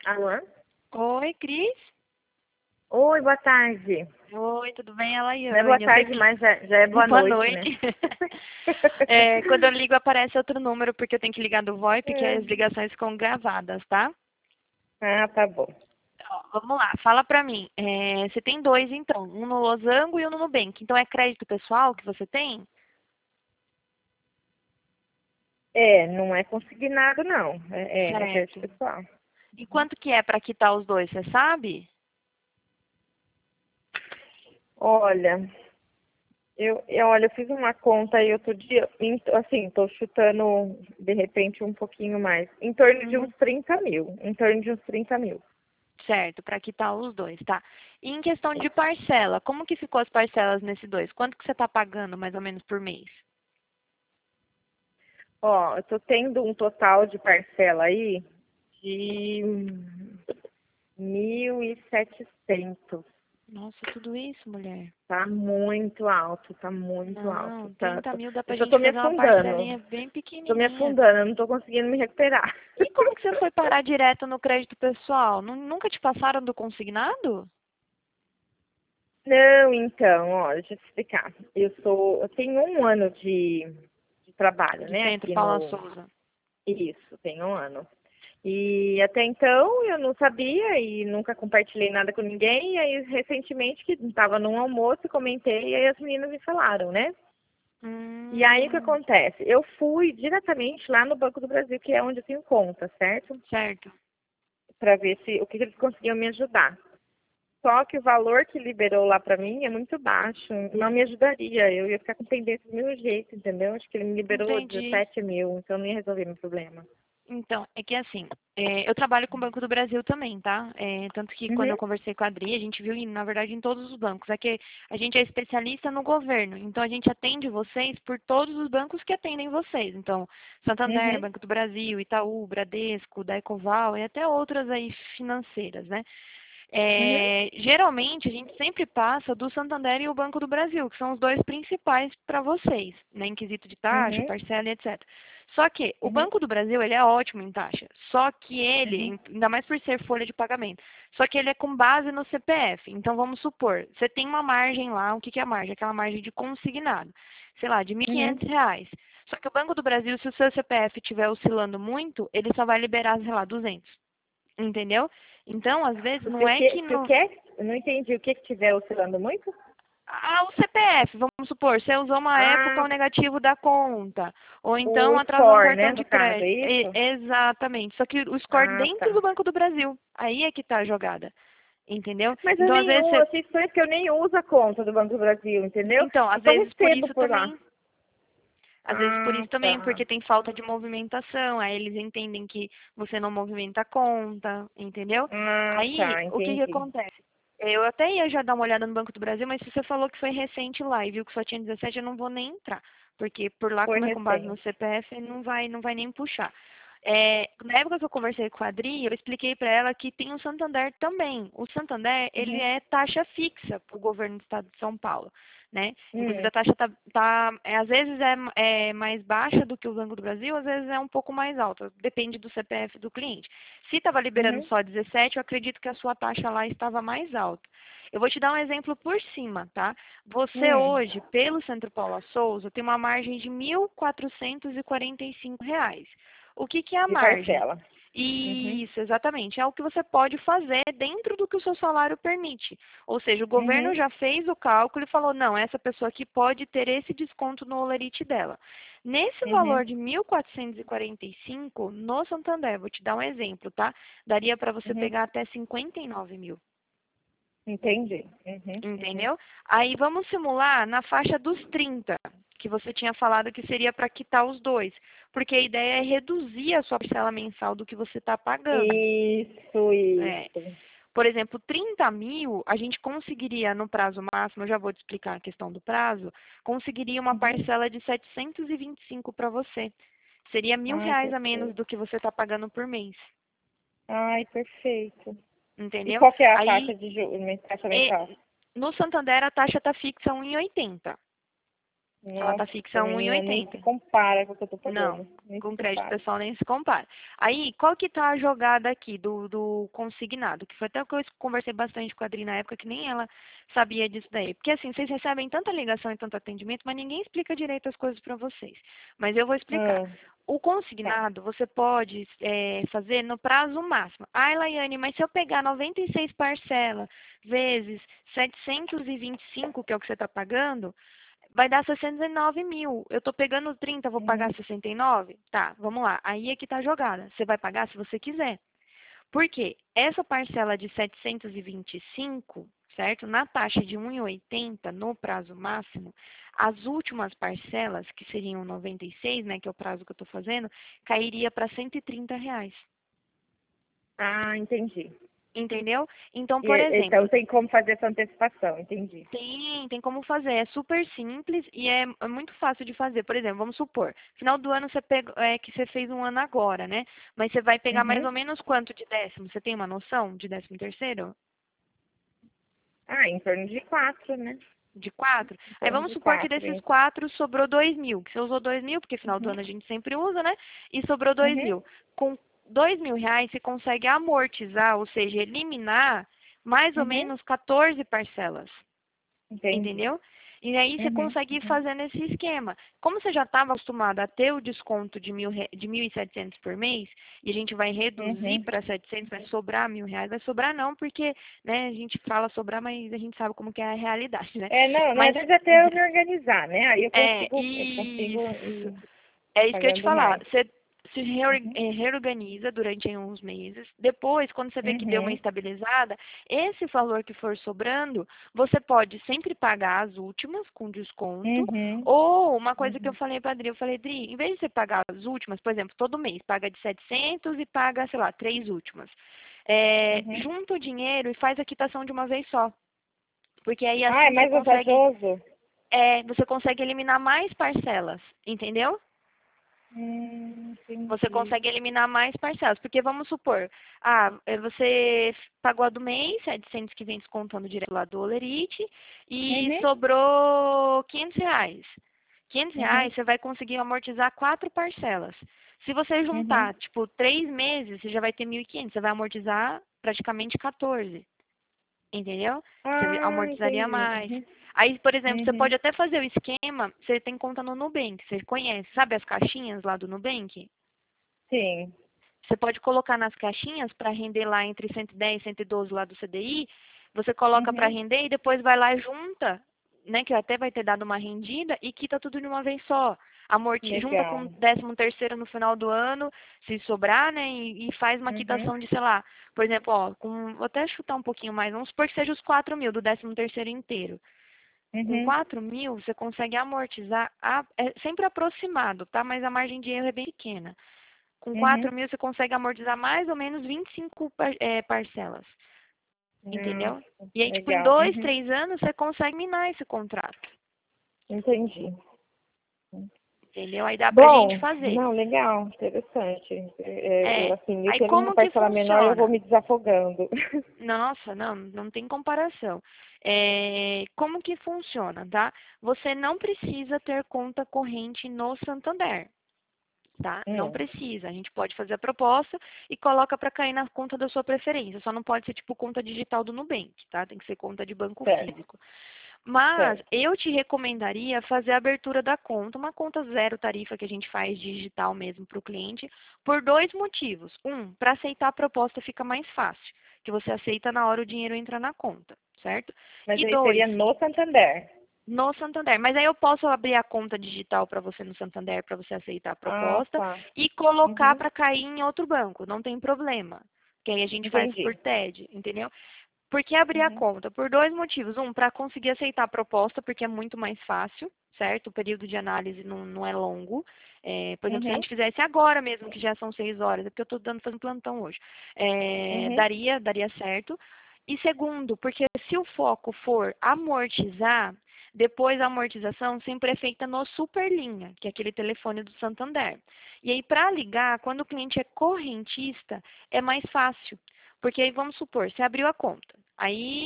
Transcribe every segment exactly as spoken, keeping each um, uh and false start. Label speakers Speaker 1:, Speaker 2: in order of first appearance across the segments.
Speaker 1: Alô?
Speaker 2: Oi, Cris.
Speaker 1: Oi, boa tarde.
Speaker 2: Oi, tudo bem? Ela
Speaker 1: Não é boa
Speaker 2: Yane. Eu sei
Speaker 1: tarde,
Speaker 2: que...
Speaker 1: mas já, já é boa
Speaker 2: Boa
Speaker 1: noite, né?
Speaker 2: noite. É, quando eu ligo aparece outro número, porque eu tenho que ligar do VoIP, que as ligações ficam gravadas, tá?
Speaker 1: Ah, tá bom.
Speaker 2: Ó, vamos lá, fala pra mim. É, você tem dois, então. Um no Losango e um no Nubank. Então é crédito pessoal que você tem?
Speaker 1: É, não é consignado, não. É, é, é crédito
Speaker 2: Certo.
Speaker 1: pessoal.
Speaker 2: E quanto que é pra quitar os dois, você sabe?
Speaker 1: Olha, eu, eu, olha, eu fiz uma conta aí outro dia, em- assim, tô chutando, de repente, um pouquinho mais. Em torno de
Speaker 2: Uhum.
Speaker 1: uns trinta mil. Em torno de uns trinta mil.
Speaker 2: Certo, pra quitar os dois, tá? E em questão de parcela, como que ficou as parcelas nesse dois? Quanto que você tá pagando, mais ou menos, por mês?
Speaker 1: Ó, eu tô tendo um total de parcela aí de mil e setecentos.
Speaker 2: Nossa, tudo isso, mulher?
Speaker 1: Tá muito alto, tá muito alto.
Speaker 2: Não,
Speaker 1: Tá,
Speaker 2: trinta
Speaker 1: tô-
Speaker 2: mil dá
Speaker 1: eu
Speaker 2: pra
Speaker 1: só
Speaker 2: gente
Speaker 1: tô me
Speaker 2: fazer uma
Speaker 1: afundando.
Speaker 2: parcelinha bem
Speaker 1: Tô me
Speaker 2: pequenininha.
Speaker 1: afundando, eu não tô conseguindo me recuperar.
Speaker 2: E como que você foi parar direto no crédito pessoal? Nu- Nunca te passaram do consignado?
Speaker 1: Não, então, ó, deixa eu te explicar. Eu sou, eu tenho um ano de, de trabalho,
Speaker 2: De
Speaker 1: né,
Speaker 2: centro
Speaker 1: aqui
Speaker 2: Paula
Speaker 1: no,
Speaker 2: Souza.
Speaker 1: isso, tenho um ano. E até então eu não sabia e nunca compartilhei nada com ninguém. E aí, recentemente, que estava num almoço, comentei, e aí as meninas me falaram, né? E aí o que
Speaker 2: Hum,
Speaker 1: acontece? Eu fui diretamente lá no Banco do Brasil, que é onde eu tenho conta, certo?
Speaker 2: certo.
Speaker 1: Para ver se o que que eles conseguiam me ajudar. Só que o valor que liberou lá para mim é muito baixo, não me ajudaria. Eu ia ficar com pendência do meu jeito, entendeu? Acho que ele me liberou
Speaker 2: Entendi.
Speaker 1: dezessete mil, então não ia resolver meu problema.
Speaker 2: Então, é que assim, é, eu trabalho com o Banco do Brasil também, tá? É, tanto que quando
Speaker 1: Uhum,
Speaker 2: eu conversei com a Adri, a gente viu, em- na verdade, em todos os bancos. É que a gente é especialista no governo, então a gente atende vocês por todos os bancos que atendem vocês. Então, Santander,
Speaker 1: uhum,
Speaker 2: Banco do Brasil, Itaú, Bradesco, Daicoval e até outras aí financeiras, né?
Speaker 1: uhum,
Speaker 2: É, geralmente, a gente sempre passa do Santander e o Banco do Brasil, que são os dois principais para vocês, né, em quesito de taxa,
Speaker 1: uhum,
Speaker 2: parcela e etcétera. Só que o
Speaker 1: uhum,
Speaker 2: Banco do Brasil, ele é ótimo em taxa, só que
Speaker 1: uhum,
Speaker 2: ele, ainda mais por ser folha de pagamento, só que ele é com base no C P F. Então, vamos supor, você tem uma margem lá, o que que é a margem? Aquela margem de consignado, sei lá, de mil e
Speaker 1: uhum,
Speaker 2: quinhentos reais. Só que o Banco do Brasil, se o seu C P F estiver oscilando muito, ele só vai liberar, sei lá, duzentos. Entendeu? Então, às vezes, não
Speaker 1: Se o
Speaker 2: é
Speaker 1: que,
Speaker 2: que
Speaker 1: se o
Speaker 2: no,
Speaker 1: que, eu não entendi o que que estiver oscilando muito?
Speaker 2: ah, o C P F, vamos supor, você usou uma época
Speaker 1: Ah,
Speaker 2: o negativo da conta, ou
Speaker 1: o
Speaker 2: então atrasou um
Speaker 1: score, né,
Speaker 2: cartão
Speaker 1: no
Speaker 2: de
Speaker 1: caso, é
Speaker 2: crédito. E-
Speaker 1: isso?
Speaker 2: exatamente. Só que o score
Speaker 1: Ah,
Speaker 2: dentro
Speaker 1: tá.
Speaker 2: do Banco do Brasil. Aí é que tá a jogada. Entendeu?
Speaker 1: Mas eu
Speaker 2: Então, às
Speaker 1: nem
Speaker 2: vezes
Speaker 1: uso,
Speaker 2: você.
Speaker 1: eu fiz que eu nem uso a conta do Banco do Brasil, entendeu?
Speaker 2: Então,
Speaker 1: Eu
Speaker 2: às
Speaker 1: só
Speaker 2: vezes por
Speaker 1: recebo
Speaker 2: isso
Speaker 1: por lá.
Speaker 2: também. Às vezes por
Speaker 1: Ah,
Speaker 2: isso também,
Speaker 1: tá.
Speaker 2: porque tem falta de movimentação, aí eles entendem que você não movimenta a conta, entendeu?
Speaker 1: Ah,
Speaker 2: Aí,
Speaker 1: tá,
Speaker 2: o que que
Speaker 1: entendi.
Speaker 2: acontece? Eu até ia já dar uma olhada no Banco do Brasil, mas se você falou que foi recente lá e viu que só tinha dezessete, eu não vou nem entrar. Porque por lá,
Speaker 1: Foi
Speaker 2: como é com base no
Speaker 1: recente.
Speaker 2: C P F, não vai, não vai nem puxar. É, na época que eu conversei com a Adri, eu expliquei para ela que tem o Santander também. O Santander, ele
Speaker 1: Uhum.
Speaker 2: é taxa fixa para o governo do estado de São Paulo, né? Inclusive,
Speaker 1: Hum,
Speaker 2: a taxa tá, tá é, às vezes é, é mais baixa do que o Banco do Brasil, às vezes é um pouco mais alta, depende do C P F do cliente. Se estava liberando
Speaker 1: uhum,
Speaker 2: só dezessete, eu acredito que a sua taxa lá estava mais alta. Eu vou te dar um exemplo por cima, tá? Você
Speaker 1: hum.
Speaker 2: hoje, pelo Centro Paula Souza, tem uma margem de mil quatrocentos e quarenta e cinco reais. O que, que é a
Speaker 1: De
Speaker 2: margem?
Speaker 1: parcela. Uhum,
Speaker 2: Isso, exatamente. É o que você pode fazer dentro do que o seu salário permite. Ou seja, o governo
Speaker 1: uhum,
Speaker 2: já fez o cálculo e falou, não, essa pessoa aqui pode ter esse desconto no holerite dela. Nesse
Speaker 1: uhum,
Speaker 2: valor de mil quatrocentos e quarenta e cinco no Santander, vou te dar um exemplo, tá? Daria para você
Speaker 1: uhum.
Speaker 2: pegar até cinquenta e nove mil.
Speaker 1: Entendi. Uhum, uhum.
Speaker 2: Entendeu? Aí vamos simular na faixa dos trinta, que você tinha falado que seria para quitar os dois. Porque a ideia é reduzir a sua parcela mensal do que você está pagando.
Speaker 1: Isso,
Speaker 2: É.
Speaker 1: isso.
Speaker 2: Por exemplo, trinta mil, a gente conseguiria no prazo máximo, eu já vou te explicar a questão do prazo, conseguiria uma
Speaker 1: Uhum.
Speaker 2: parcela de setecentos e vinte e cinco para você. Seria mil
Speaker 1: Ai,
Speaker 2: reais a menos
Speaker 1: perfeito.
Speaker 2: do que você está pagando por mês.
Speaker 1: Ai, perfeito. E
Speaker 2: Entendeu?
Speaker 1: qual que é a taxa
Speaker 2: Aí,
Speaker 1: de juros, taxa
Speaker 2: e-
Speaker 1: mensal?
Speaker 2: no Santander, a taxa está fixa um e oitenta. Ela
Speaker 1: Nossa,
Speaker 2: tá fixa um e
Speaker 1: menina, nem se
Speaker 2: oitenta.
Speaker 1: compara com o que eu tô
Speaker 2: Não,
Speaker 1: pagando. Nem se
Speaker 2: com crédito
Speaker 1: compara.
Speaker 2: pessoal nem se compara. Aí, qual que tá a jogada aqui do, do consignado? Que foi até o que eu conversei bastante com a Adri na época, que nem ela sabia disso daí. Porque assim, vocês recebem tanta ligação e tanto atendimento, mas ninguém explica direito as coisas para vocês. Mas eu vou explicar.
Speaker 1: Ah,
Speaker 2: O
Speaker 1: tá.
Speaker 2: consignado você pode é, fazer no prazo máximo. Ai, Laiane, mas se eu pegar noventa e seis parcelas vezes setecentos e vinte e cinco, que é o que você está pagando, vai dar sessenta e nove mil. Eu estou pegando trinta, vou pagar
Speaker 1: Uhum.
Speaker 2: sessenta e nove? Tá, vamos lá. Aí é que está a jogada. Você vai pagar se você quiser. Por quê? Essa parcela de setecentos e vinte e cinco, certo? Na taxa de um e oitenta, no prazo máximo, as últimas parcelas, que seriam noventa e seis, né, que é o prazo que eu estou fazendo, cairia para cento e trinta reais.
Speaker 1: Ah, entendi.
Speaker 2: Entendeu? Então, por
Speaker 1: E, então
Speaker 2: exemplo,
Speaker 1: tem como fazer essa antecipação, entendi.
Speaker 2: tem, tem como fazer. É super simples e é, é muito fácil de fazer. Por exemplo, vamos supor, final do ano você pega, é que você fez um ano agora, né? Mas você vai pegar mais
Speaker 1: Uhum.
Speaker 2: ou menos quanto de décimo? Você tem uma noção de décimo terceiro?
Speaker 1: Ah, em torno de quatro, né?
Speaker 2: De quatro?
Speaker 1: Em
Speaker 2: Aí
Speaker 1: torno
Speaker 2: vamos
Speaker 1: de
Speaker 2: supor que
Speaker 1: quatro,
Speaker 2: desses
Speaker 1: isso.
Speaker 2: quatro sobrou dois mil, que você usou dois mil, porque final do
Speaker 1: Uhum.
Speaker 2: ano a gente sempre usa, né? E sobrou dois
Speaker 1: Uhum.
Speaker 2: mil. Com dois mil reais você consegue amortizar, ou seja, eliminar mais ou
Speaker 1: Uhum.
Speaker 2: menos quatorze parcelas.
Speaker 1: Entendi.
Speaker 2: Entendeu? E aí você
Speaker 1: Uhum.
Speaker 2: consegue ir
Speaker 1: Uhum.
Speaker 2: fazendo esse esquema. Como você já estava acostumado a ter o desconto de, mil, re- de mil e setecentos por mês, e a gente vai reduzir
Speaker 1: Uhum.
Speaker 2: para setecentos, vai sobrar mil reais, vai sobrar não, porque né, a gente fala sobrar, mas a gente sabe como que é a realidade, né?
Speaker 1: É, não, na
Speaker 2: Mas
Speaker 1: verdade até eu me organizar, né? Aí eu
Speaker 2: é
Speaker 1: consigo, eu consigo
Speaker 2: isso.
Speaker 1: ir
Speaker 2: É isso que eu ia te
Speaker 1: pagando
Speaker 2: falar.
Speaker 1: mais.
Speaker 2: Você se reor-
Speaker 1: Uhum.
Speaker 2: eh, reorganiza durante aí uns meses. Depois, quando você vê que deu uma
Speaker 1: Uhum.
Speaker 2: estabilizada, esse valor que for sobrando, você pode sempre pagar as últimas com desconto.
Speaker 1: Uhum.
Speaker 2: Ou uma coisa que eu
Speaker 1: Uhum.
Speaker 2: falei para a Adri, eu falei, Adri, em vez de você pagar as últimas, por exemplo, todo mês, paga de setecentos e paga, sei lá, três últimas. É,
Speaker 1: Uhum.
Speaker 2: junta o dinheiro e faz a quitação de uma vez só. Porque aí
Speaker 1: Ah, é
Speaker 2: assim você
Speaker 1: mais
Speaker 2: consegue,
Speaker 1: vantajoso?
Speaker 2: é, você consegue eliminar mais parcelas, entendeu?
Speaker 1: Hum,
Speaker 2: Você
Speaker 1: entendi.
Speaker 2: consegue eliminar mais parcelas. Porque vamos supor, ah, eh, você pagou a do mês, setecentos que vem descontando direto lá do Olerite, e
Speaker 1: Uhum.
Speaker 2: sobrou quinhentos reais. quinhentos
Speaker 1: Uhum.
Speaker 2: reais você vai conseguir amortizar quatro parcelas. Se você
Speaker 1: Uhum.
Speaker 2: juntar, tipo, três meses, você já vai ter mil e quinhentos. Você vai amortizar praticamente quatorze. Entendeu? Você
Speaker 1: Ah,
Speaker 2: amortizaria
Speaker 1: entendi.
Speaker 2: mais.
Speaker 1: Uhum.
Speaker 2: Aí, por exemplo, você
Speaker 1: Uhum.
Speaker 2: pode até fazer o esquema, você tem conta no Nubank, você conhece, sabe as caixinhas lá do Nubank?
Speaker 1: Sim.
Speaker 2: Você pode colocar nas caixinhas para render lá entre cento e dez e cento e doze lá do C D I. Você coloca para
Speaker 1: Uhum.
Speaker 2: render e depois vai lá e junta, né? Que até vai ter dado uma rendida e quita tudo de uma vez só. Amorti junta com o
Speaker 1: Legal.
Speaker 2: décimo terceiro no final do ano, se sobrar, né? E, e faz uma
Speaker 1: Uhum.
Speaker 2: quitação de, sei lá, por exemplo, ó, com, vou até chutar um pouquinho mais, vamos supor que seja os quatro mil do décimo terceiro inteiro. Com
Speaker 1: Uhum.
Speaker 2: quatro mil, você consegue amortizar, a, é sempre aproximado, tá? Mas a margem de erro é bem pequena. Com
Speaker 1: Uhum.
Speaker 2: quatro mil você consegue amortizar mais ou menos vinte e cinco par- é, parcelas,
Speaker 1: Nossa,
Speaker 2: entendeu? E aí, tipo, em
Speaker 1: legal.
Speaker 2: dois,
Speaker 1: Uhum.
Speaker 2: três anos você consegue minar esse contrato,
Speaker 1: Entendi.
Speaker 2: entendeu? Aí dá pra gente
Speaker 1: Bom,
Speaker 2: fazer.
Speaker 1: não, legal, interessante. É, eu,
Speaker 2: É,
Speaker 1: assim, eu
Speaker 2: aí
Speaker 1: tendo uma
Speaker 2: como que
Speaker 1: parcela menor, eu vou
Speaker 2: funciona?
Speaker 1: me desafogando.
Speaker 2: Nossa, não, não tem comparação. É, como que funciona, tá? Você não precisa ter conta corrente no Santander. Tá? Não
Speaker 1: Hum,
Speaker 2: precisa. A gente pode fazer a proposta e coloca para cair na conta da sua preferência. Só não pode ser tipo conta digital do Nubank, tá? Tem que ser conta de banco
Speaker 1: certo,
Speaker 2: físico. Mas
Speaker 1: certo.
Speaker 2: eu te recomendaria fazer a abertura da conta, uma conta zero tarifa que a gente faz digital mesmo para o cliente, por dois motivos. Um, para aceitar a proposta fica mais fácil, que você aceita na hora o dinheiro entra na conta, certo?
Speaker 1: Mas
Speaker 2: E
Speaker 1: aí
Speaker 2: dois,
Speaker 1: seria no Santander.
Speaker 2: no Santander. Mas aí eu posso abrir a conta digital para você no Santander para você aceitar a
Speaker 1: Ah,
Speaker 2: proposta
Speaker 1: tá.
Speaker 2: e colocar
Speaker 1: Uhum,
Speaker 2: para cair em outro banco. Não tem problema. Que aí a gente faz por
Speaker 1: entendi.
Speaker 2: T E D, entendeu? Por que abrir a
Speaker 1: Uhum,
Speaker 2: conta? Por dois motivos. Um, para conseguir aceitar a proposta, porque é muito mais fácil, certo? O período de análise não, não é longo. É, por exemplo, se a
Speaker 1: uhum,
Speaker 2: gente fizesse agora mesmo, que já são seis horas, é porque eu estou dando fazendo plantão hoje, é,
Speaker 1: uhum.
Speaker 2: daria, daria certo. E segundo, porque se o foco for amortizar, depois a amortização sempre é feita no Superlinha, que é aquele telefone do Santander. E aí, para ligar, quando o cliente é correntista, é mais fácil. Porque aí, vamos supor, você abriu a conta. Aí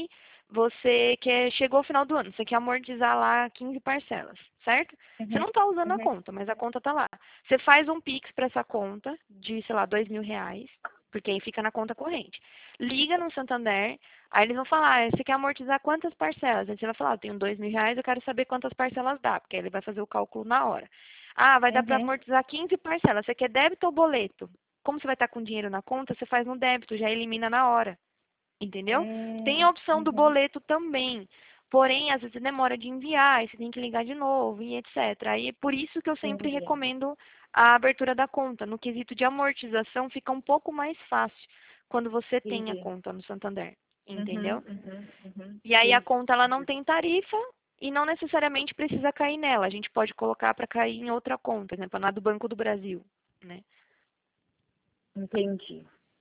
Speaker 2: você quer, chegou ao final do ano, você quer amortizar lá quinze parcelas, certo? Você
Speaker 1: Uhum.
Speaker 2: não está usando a
Speaker 1: Uhum.
Speaker 2: conta, mas a conta está lá. Você faz um Pix para essa conta de, sei lá, dois mil reais, porque aí fica na conta corrente. Liga no Santander, aí eles vão falar, "Ah, você quer amortizar quantas parcelas?" Aí você vai falar, eu tenho dois mil reais, eu quero saber quantas parcelas dá, porque aí ele vai fazer o cálculo na hora. Ah, vai dar para
Speaker 1: Uhum.
Speaker 2: amortizar quinze parcelas, você quer débito ou boleto? Como você vai estar com dinheiro na conta, você faz no débito, já elimina na hora. Entendeu? Tem a
Speaker 1: Hum,
Speaker 2: opção do
Speaker 1: Uhum.
Speaker 2: boleto também. Porém, às vezes demora de enviar, aí você tem que ligar de novo e etcétera. Aí é por isso que eu sempre
Speaker 1: Entendi.
Speaker 2: recomendo a abertura da conta. No quesito de amortização, fica um pouco mais fácil quando você tem a
Speaker 1: Entendi.
Speaker 2: conta no Santander.
Speaker 1: Uhum.
Speaker 2: Entendeu?
Speaker 1: Uhum. Uhum.
Speaker 2: E aí a
Speaker 1: Entendi.
Speaker 2: conta ela não tem tarifa e não necessariamente precisa cair nela. A gente pode colocar para cair em outra conta, por exemplo, na do Banco do Brasil, né?
Speaker 1: Entendi.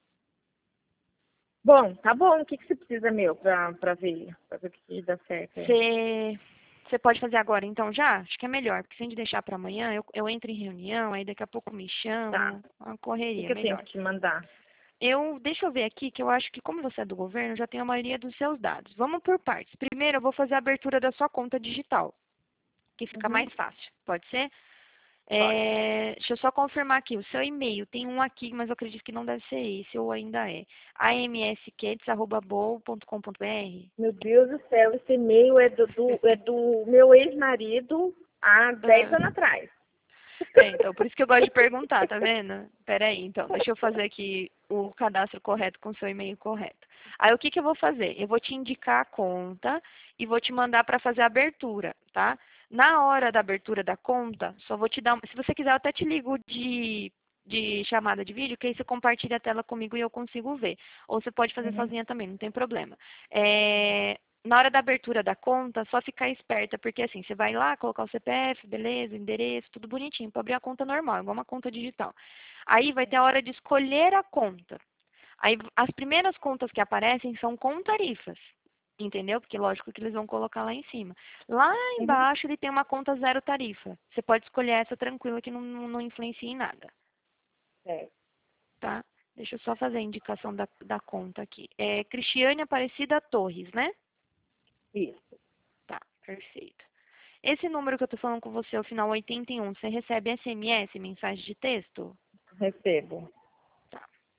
Speaker 1: Bom, tá bom. O que, que você precisa, meu, pra, pra ver? Pra ver o que dá certo aí.
Speaker 2: Você você pode fazer agora então já? Acho que é melhor, porque se a gente deixar para amanhã, eu, eu entro em reunião, aí daqui a pouco me
Speaker 1: Tá.
Speaker 2: chamam, uma
Speaker 1: O que,
Speaker 2: correria,
Speaker 1: que eu tenho
Speaker 2: melhor.
Speaker 1: que te mandar?
Speaker 2: Eu, deixa eu ver aqui, que eu acho que como você é do governo, eu já tenho a maioria dos seus dados. Vamos por partes. Primeiro, eu vou fazer a abertura da sua conta digital, que fica
Speaker 1: Uhum.
Speaker 2: mais fácil. Pode ser?
Speaker 1: Pode.
Speaker 2: É, deixa eu só confirmar aqui, o seu e-mail, tem um aqui, mas eu acredito que não deve ser esse, ou ainda é. amskids arroba bol ponto com ponto br.
Speaker 1: Meu Deus do céu, esse e-mail é do, do, é do meu ex-marido há dez anos atrás.
Speaker 2: É, então, por isso que eu gosto de perguntar, tá vendo? Peraí, então, deixa eu fazer aqui o cadastro correto com o seu e-mail correto. Aí, o que que eu vou fazer? Eu vou te indicar a conta e vou te mandar para fazer a abertura, tá? Na hora da abertura da conta, só vou te dar, se você quiser, eu até te ligo de, de chamada de vídeo, que aí você compartilha a tela comigo e eu consigo ver. Ou você pode fazer
Speaker 1: Uhum.
Speaker 2: sozinha também, não tem problema. É, na hora da abertura da conta, só ficar esperta, porque assim, você vai lá, colocar o C P F, beleza, endereço, tudo bonitinho, para abrir a conta normal, igual uma conta digital. Aí vai ter a hora de escolher a conta. Aí as primeiras contas que aparecem são com tarifas, entendeu? Porque lógico que eles vão colocar lá em cima. Lá
Speaker 1: Uhum.
Speaker 2: embaixo ele tem uma conta zero tarifa. Você pode escolher essa tranquila que não, não, não influencia em nada,
Speaker 1: Certo.
Speaker 2: tá? Deixa eu só fazer a indicação da, da conta aqui. É Cristiane Aparecida Torres, né?
Speaker 1: Isso.
Speaker 2: Tá, perfeito. Esse número que eu tô falando com você, o final oitenta e um, você recebe S M S, mensagem de texto?
Speaker 1: Recebo.
Speaker 2: Tá,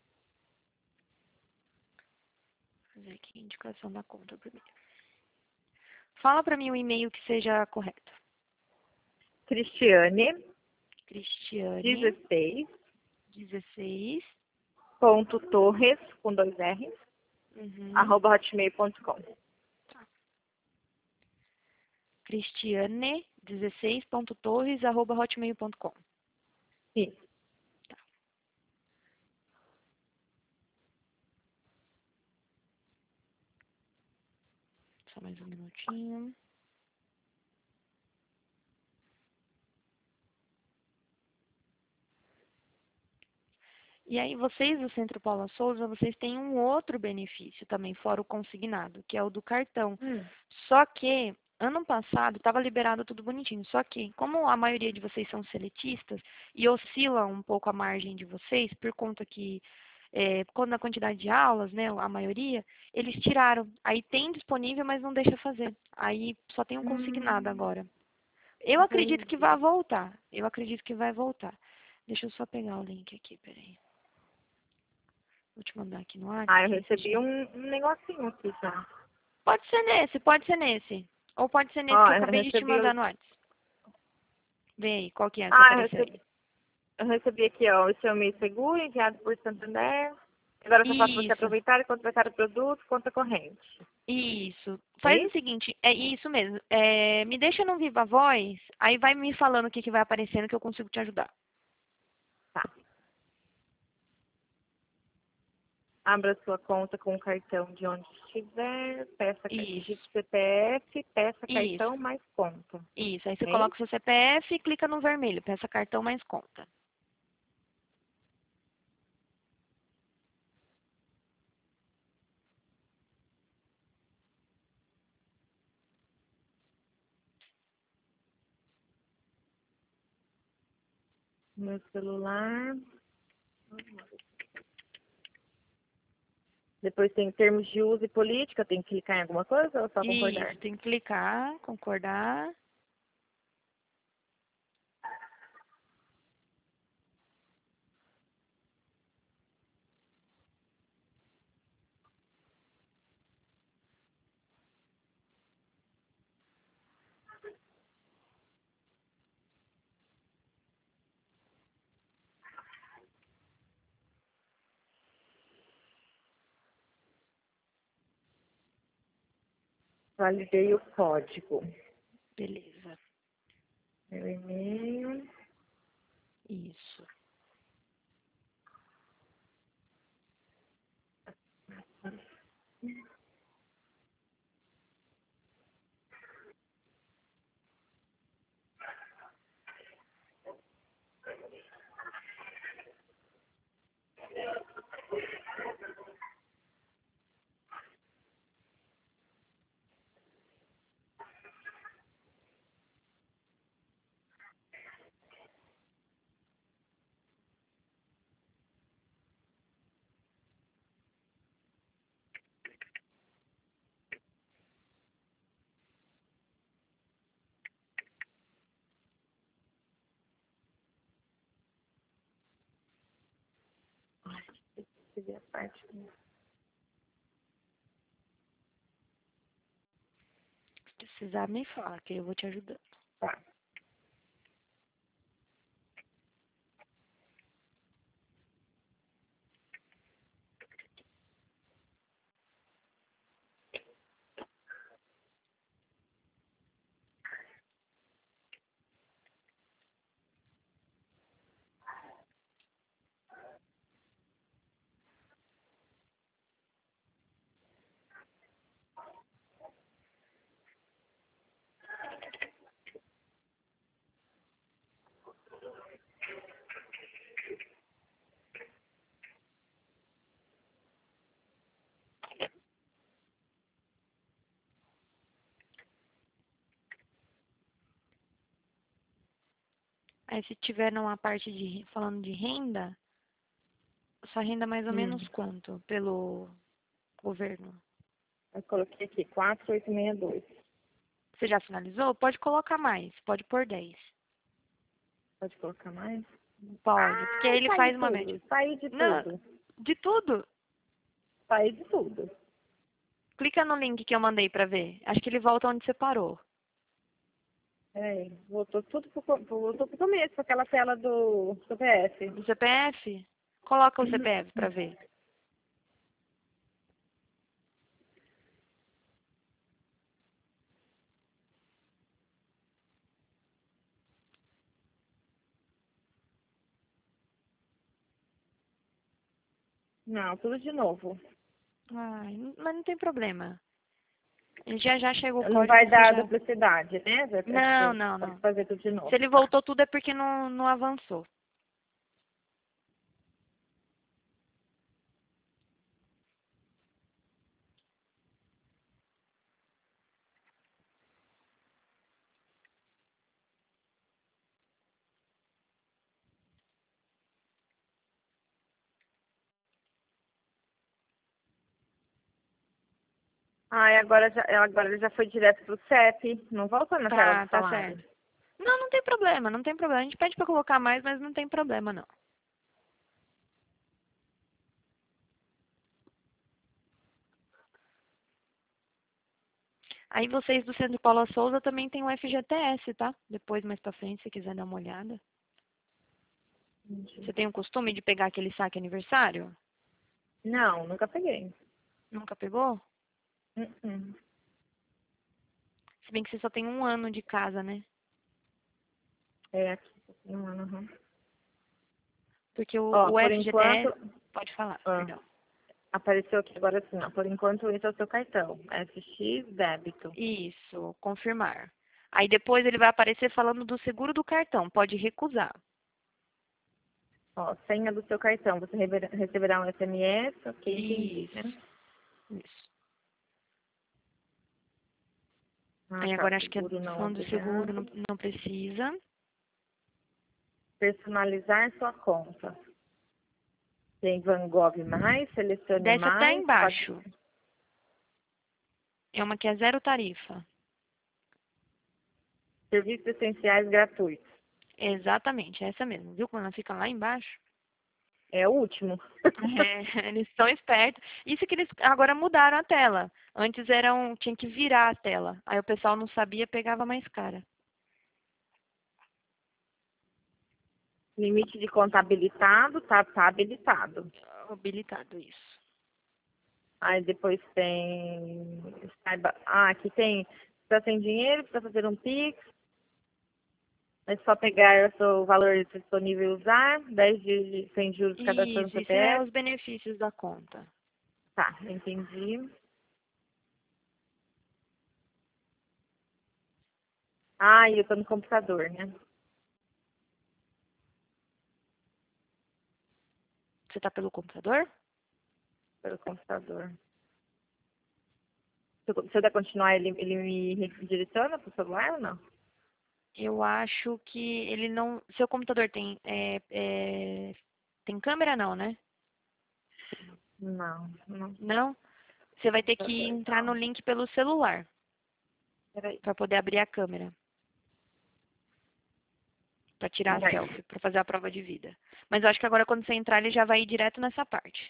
Speaker 2: vou fazer aqui a indicação da conta primeiro. Fala pra mim o e-mail que seja correto.
Speaker 1: Cristiane,
Speaker 2: Cristiane,
Speaker 1: dezesseis,
Speaker 2: dezesseis,
Speaker 1: ponto Torres, com dois R's,
Speaker 2: uhum,
Speaker 1: arroba hotmail ponto com.
Speaker 2: tá. Cristiane, dezesseis ponto torres, arroba hotmail ponto com.
Speaker 1: Isso.
Speaker 2: Tá, só mais um minutinho. E aí, vocês do Centro Paula Souza, vocês têm um outro benefício também, fora o consignado, que é o do cartão.
Speaker 1: Hum.
Speaker 2: Só que, ano passado, estava liberado tudo bonitinho. Só que, como a maioria de vocês são seletistas e oscila um pouco a margem de vocês, por conta que, é, por conta da quantidade de aulas, né, a maioria, eles tiraram. Aí tem disponível, mas não deixa fazer. Aí só tem um consignado
Speaker 1: Hum.
Speaker 2: agora. Eu acredito que vai
Speaker 1: Entendi.
Speaker 2: voltar. Eu acredito que vai voltar. Deixa eu só pegar o link aqui, peraí. Vou te mandar aqui no
Speaker 1: Ah, eu
Speaker 2: WhatsApp, aí você
Speaker 1: recebi
Speaker 2: já...
Speaker 1: um, um negocinho aqui já.
Speaker 2: Pode ser nesse, pode ser nesse. Ou pode ser nesse que
Speaker 1: Ó,
Speaker 2: eu
Speaker 1: eu
Speaker 2: acabei de te
Speaker 1: recebi o.
Speaker 2: mandar no WhatsApp. Vê aí, qual que é que
Speaker 1: Ah, eu
Speaker 2: apareceu aí.
Speaker 1: recebi, eu recebi aqui, ó, o seu e-mail seguro, enviado por Santander. Agora eu só falta você
Speaker 2: Isso,
Speaker 1: aproveitar e contratar o produto, conta corrente.
Speaker 2: isso.
Speaker 1: É
Speaker 2: Faz o
Speaker 1: isso?
Speaker 2: seguinte, é isso mesmo. É, me deixa no Viva Voz, aí vai me falando o que, que vai aparecendo que eu consigo te ajudar.
Speaker 1: Tá. Abra sua conta com o cartão de onde estiver, peça, ca- digite
Speaker 2: Isso,
Speaker 1: C P F, peça
Speaker 2: isso,
Speaker 1: cartão mais conta.
Speaker 2: isso. Aí você
Speaker 1: É
Speaker 2: coloca o
Speaker 1: isso?
Speaker 2: seu C P F e clica no vermelho, peça cartão mais conta.
Speaker 1: Meu celular. Depois tem termos de uso e política, tem que clicar em alguma coisa ou só concordar?
Speaker 2: Isso, tem que clicar, concordar.
Speaker 1: Validei o código.
Speaker 2: Beleza.
Speaker 1: Meu e-mail.
Speaker 2: Isso.
Speaker 1: Deixa eu ver a parte.
Speaker 2: Se precisar, me fala, que eu vou te ajudando.
Speaker 1: Tá.
Speaker 2: Aí se tiver numa parte de falando de renda, sua renda é mais ou
Speaker 1: Hum.
Speaker 2: menos quanto pelo governo?
Speaker 1: Eu coloquei aqui, quatro oito seis dois.
Speaker 2: Você já finalizou? Pode colocar mais, pode pôr dez.
Speaker 1: Pode colocar mais?
Speaker 2: Pode, porque aí
Speaker 1: Ah,
Speaker 2: ele
Speaker 1: saí
Speaker 2: faz
Speaker 1: de
Speaker 2: uma média.
Speaker 1: tudo. Saí de
Speaker 2: Não,
Speaker 1: tudo.
Speaker 2: de tudo.
Speaker 1: Saí de tudo.
Speaker 2: Clica no link que eu mandei pra ver. Acho que ele volta onde você parou.
Speaker 1: Peraí, voltou tudo pro, co- voltou pro começo, aquela tela do C P F.
Speaker 2: Do C P F? Coloca o C P F pra ver.
Speaker 1: Não, tudo de novo.
Speaker 2: Ai, mas não tem problema. Ele já já chegou o
Speaker 1: Não
Speaker 2: código,
Speaker 1: vai
Speaker 2: você
Speaker 1: dar
Speaker 2: já...
Speaker 1: duplicidade, né? Vai- é
Speaker 2: Não,
Speaker 1: tipo,
Speaker 2: não,
Speaker 1: pode
Speaker 2: não.
Speaker 1: fazer tudo de novo.
Speaker 2: Se ele
Speaker 1: Tá.
Speaker 2: voltou tudo é porque não, não avançou.
Speaker 1: Ah, e agora, já, agora ele já foi direto pro C E P. Não volta na tela do
Speaker 2: Tá, tá
Speaker 1: salário.
Speaker 2: certo. Não, não tem problema, não tem problema. A gente pede pra colocar mais, mas não tem problema, não. Aí vocês do Centro Paula Souza também tem o F G T S, tá? Depois, mais pra frente, se quiser dar uma olhada. Você tem o costume de pegar aquele saque aniversário?
Speaker 1: Não, nunca peguei.
Speaker 2: Nunca pegou?
Speaker 1: Uh -uh.
Speaker 2: Se bem que você só tem um ano de casa, né?
Speaker 1: É aqui. Uhum.
Speaker 2: Porque o,
Speaker 1: Ó,
Speaker 2: o
Speaker 1: por
Speaker 2: F G T S...
Speaker 1: enquanto...
Speaker 2: Pode falar,
Speaker 1: Ah,
Speaker 2: perdão.
Speaker 1: apareceu aqui agora assim, ó. Por enquanto esse é o seu cartão. F X débito.
Speaker 2: Isso, confirmar. Aí depois ele vai aparecer falando do seguro do cartão. Pode recusar.
Speaker 1: Ó, senha do seu cartão. Você receberá receberá um S M S, ok, entendi,
Speaker 2: Isso,
Speaker 1: né?
Speaker 2: isso.
Speaker 1: Ah,
Speaker 2: Aí
Speaker 1: tá.
Speaker 2: agora acho que é
Speaker 1: Seguro não,
Speaker 2: falando do seguro, não,
Speaker 1: obrigado.
Speaker 2: não precisa.
Speaker 1: Personalizar sua conta. Tem Van Gogh mais, selecione
Speaker 2: Desce
Speaker 1: mais.
Speaker 2: até embaixo.
Speaker 1: Pode...
Speaker 2: É uma que é zero tarifa.
Speaker 1: Serviços essenciais gratuitos.
Speaker 2: Exatamente, é essa mesmo. Viu como ela fica lá embaixo?
Speaker 1: É o último.
Speaker 2: É, eles são espertos. Isso que eles agora mudaram a tela. Antes eram, tinha que virar a tela. Aí o pessoal não sabia, pegava mais cara.
Speaker 1: Limite de conta habilitado, tá, tá habilitado.
Speaker 2: Habilitado isso.
Speaker 1: Aí depois tem. Saiba... Ah, aqui tem. Está sem dinheiro, precisa fazer um Pix. É só pegar o seu valor disponível e usar. dez dias de, sem juros cadastrando
Speaker 2: Isso, isso é
Speaker 1: C P F.
Speaker 2: os benefícios da conta.
Speaker 1: Tá, entendi. Ah, e eu tô no computador, né?
Speaker 2: Você tá pelo computador?
Speaker 1: Pelo computador. Se eu, se eu der continuar, ele, ele me redireciona pro celular ou não?
Speaker 2: Eu acho que ele não. Seu computador tem. É, é, tem câmera não, né?
Speaker 1: Não, não.
Speaker 2: Não? Você vai ter que
Speaker 1: Computador,
Speaker 2: entrar no
Speaker 1: não.
Speaker 2: link pelo celular
Speaker 1: Peraí.
Speaker 2: para poder abrir a câmera. Para tirar a
Speaker 1: Peraí.
Speaker 2: selfie, para fazer a prova de vida. Mas eu acho que agora quando você entrar ele já vai ir direto nessa parte.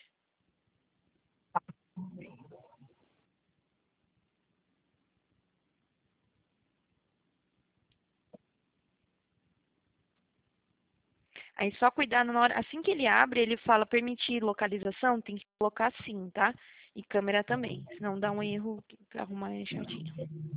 Speaker 2: Aí só cuidar na hora, assim que ele abre, ele fala permitir localização, tem que colocar sim, tá? E câmera também, senão dá um erro para arrumar é chatinho.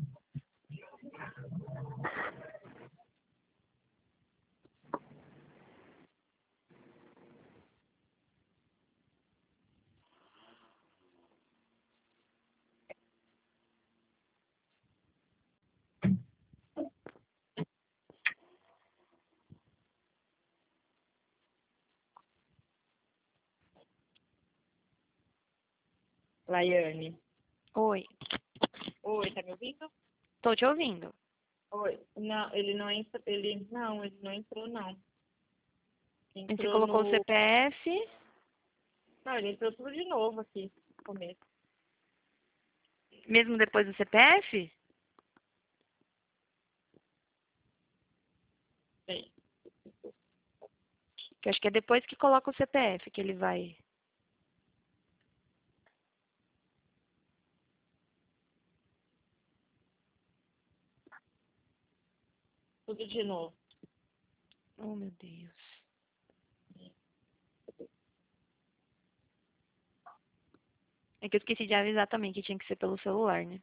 Speaker 1: Laiane.
Speaker 2: Oi,
Speaker 1: Oi, tá me ouvindo?
Speaker 2: tô te ouvindo.
Speaker 1: Oi. Não, ele não entrou. Ele. Não, ele não entrou, não.
Speaker 2: E você
Speaker 1: Entrou
Speaker 2: colocou o
Speaker 1: no.
Speaker 2: C P F,
Speaker 1: Não, ele entrou tudo de novo aqui no começo.
Speaker 2: mesmo depois do C P F?
Speaker 1: Bem,
Speaker 2: Que eu acho que é depois que coloca o C P F que ele vai.
Speaker 1: tudo de novo.
Speaker 2: Oh, meu Deus. É que eu esqueci de avisar também que tinha que ser pelo celular, né?